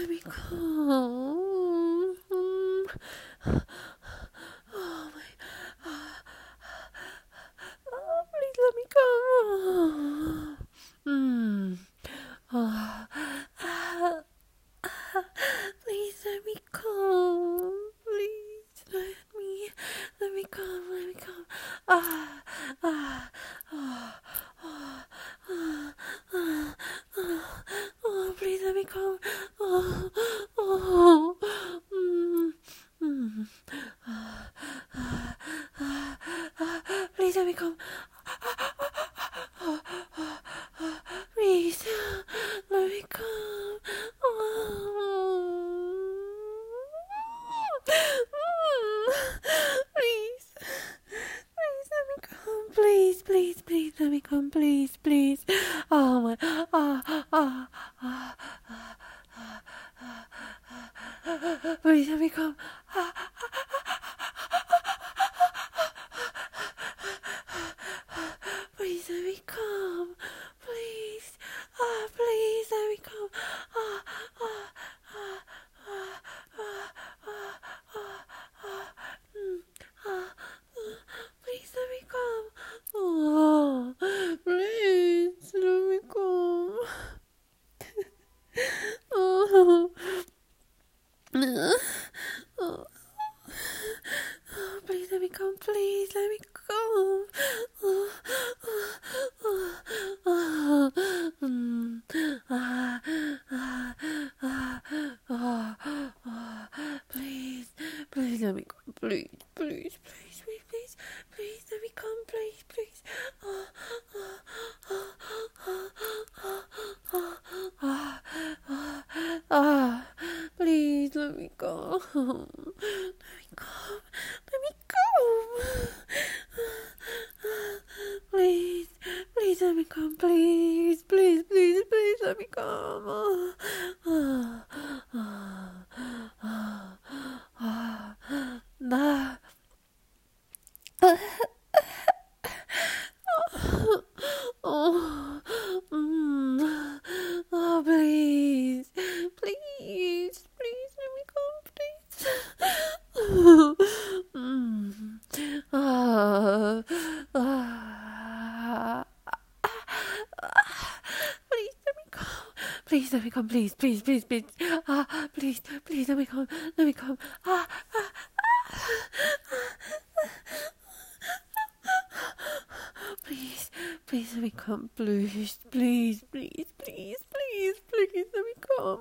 let me come. Oh my, please let me come. Oh, please let me come. Please let me come. Let me come. Ah, ah, ah, ah, ah, ah, ah. Oh, please let me come. Oh, oh, ah, ah, ah, ah. Please let me come. Please let me come. Please, please let me come. Please, please, please let me come. Please, please. Oh my. Please let me come. Please let me come. Please. Please let me come. Please let me come. Oh, please let me come. Oh. Oh. Please let me come. Please let me come. Please, please let me come. Please, please, please, please, please, please let me come. Please, please. Please let me go. Let me come. Let me come. Please, please let me come. Please, please, please, please let me come. Nah. Oh, please, please, please let me come, please. Please let me come. Please let me come. Please, please, please, please. Please, please let me come. Let me come. Please, please let me come. Please, please, please, please, please, please let me come.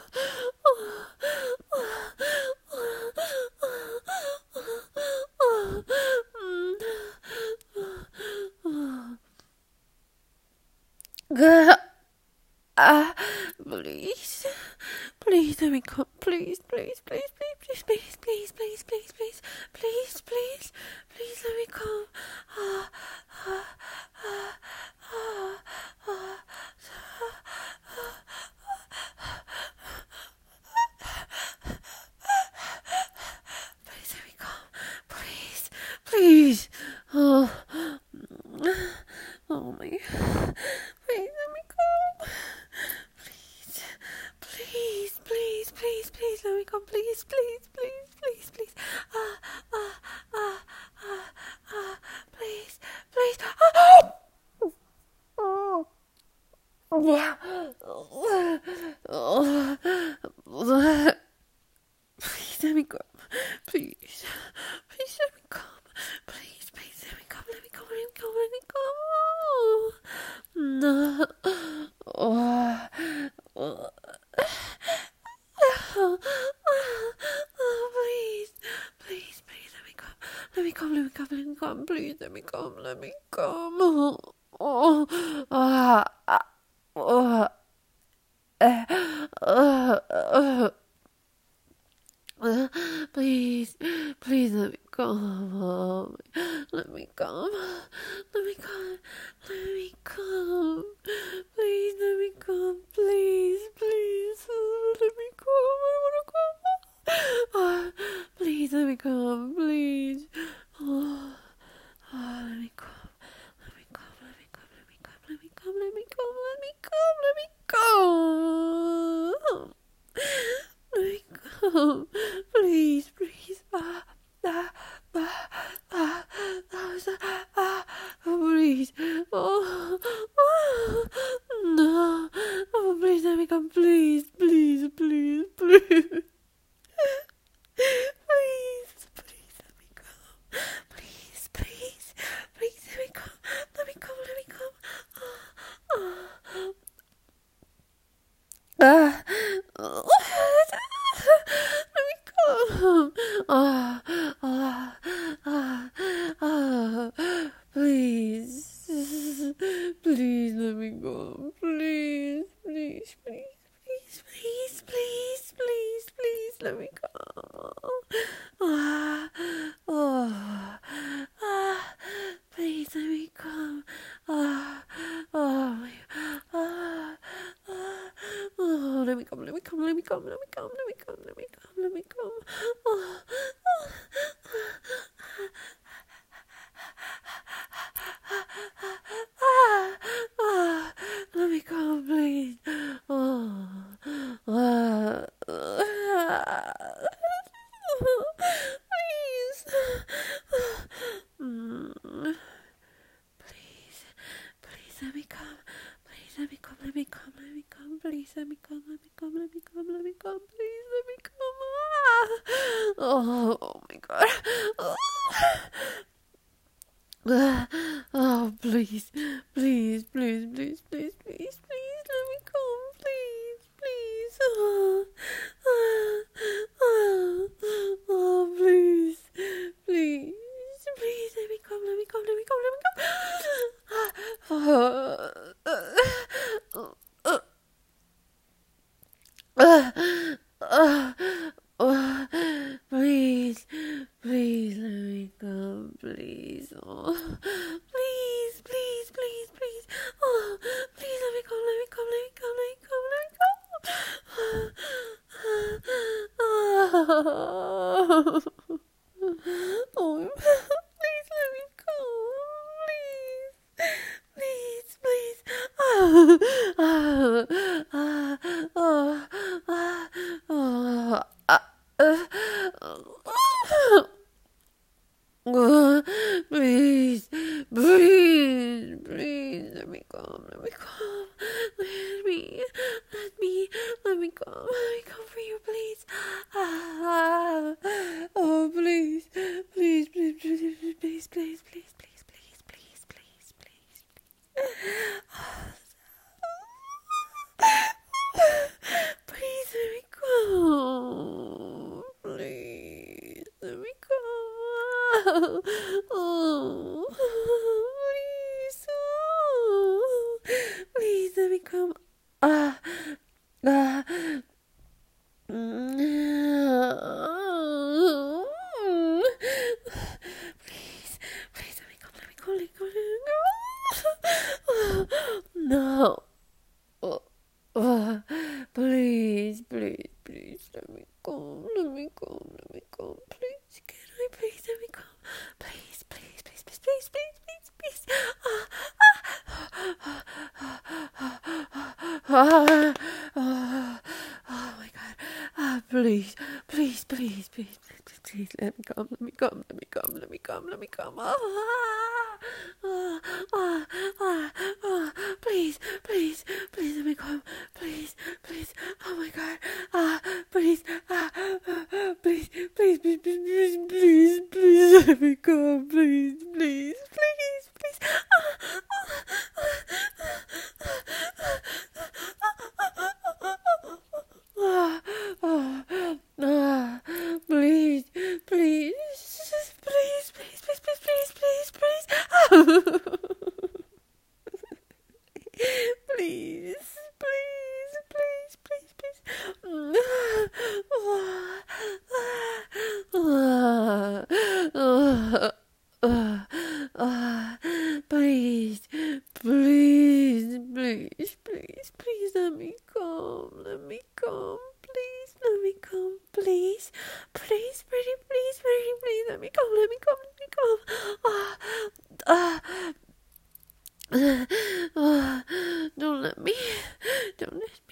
Please, please let me come. Please, please, please, please, please, please, please, please, please, please, please, please, please let me come. Please let me come. Please, please. Oh my. Please let me come. Please, please, please, please, please let me come. Please, please, please, please, please. Please, please. Please let me come. Please, please let me come. Please, please let me come. Let me come. Let me come. Let me come. No. Please, please, please let me come. Let me come. Let me come. Let me come. Please let me come. Let me come. Please, please let me come. Let me come. Let me come. Let me come. Please let me come. Please, please let me come. I wanna come. Please let me come. Please. Let me come. Let me come. Let me come. Let me come. Let me come. Let me come. Let me come. Let me come. please, please, please, please, please, please, please, let me come. Ah, oh, please let me come. Ah, oh, ah, oh, let me come, let me come, let me come, let me come, let me come, let me come, let me come. Oh, let me come, please. Oh, please. Please, please let me come. Please let me come. Let me come. Let me come. Please let me come. Let me come. Let me come. Let me come. Please let me come. Oh my God. Oh, please, please, please, please, please, please, please, let me come, please, please. Oh, please, please, please, let me come, let me come, let me come, let me come. Please, please, let me come, please. Oh, please, please, please, please. Oh, please, let me come, let me come, let me come, let me come, let me come. Oh, please, let me come, please, please, please. Please, please, please, let me come, let me come, let me come for you, please. Oh, please, please, please, please, please, please, please, please, please, please, please, please. Please let me go. Please let me go. Oh, please. Oh, please let me come. Ah, ah. Please, please let me come. Let me go. Let me go. Let me go. No. Please, please, please, let me come, let me come, let me come, please, can I please let me come, please, please, please, please, please, please, please, please, oh my God, please, please, please, please, please, please, let me come, let me come, let me come, let me come, let me come, please, please, please, let me come, please, please, oh my God, please, please, please, please, please, please, please, let me come, please, please, please, please, please, please, please, please, please, please, please, please, please, please, please, please, please. Please, please, please, please, please, let me come, let me come, please, let me come, please, please, pretty, please, pretty, please, let me come, let me come, let me come. Don't let me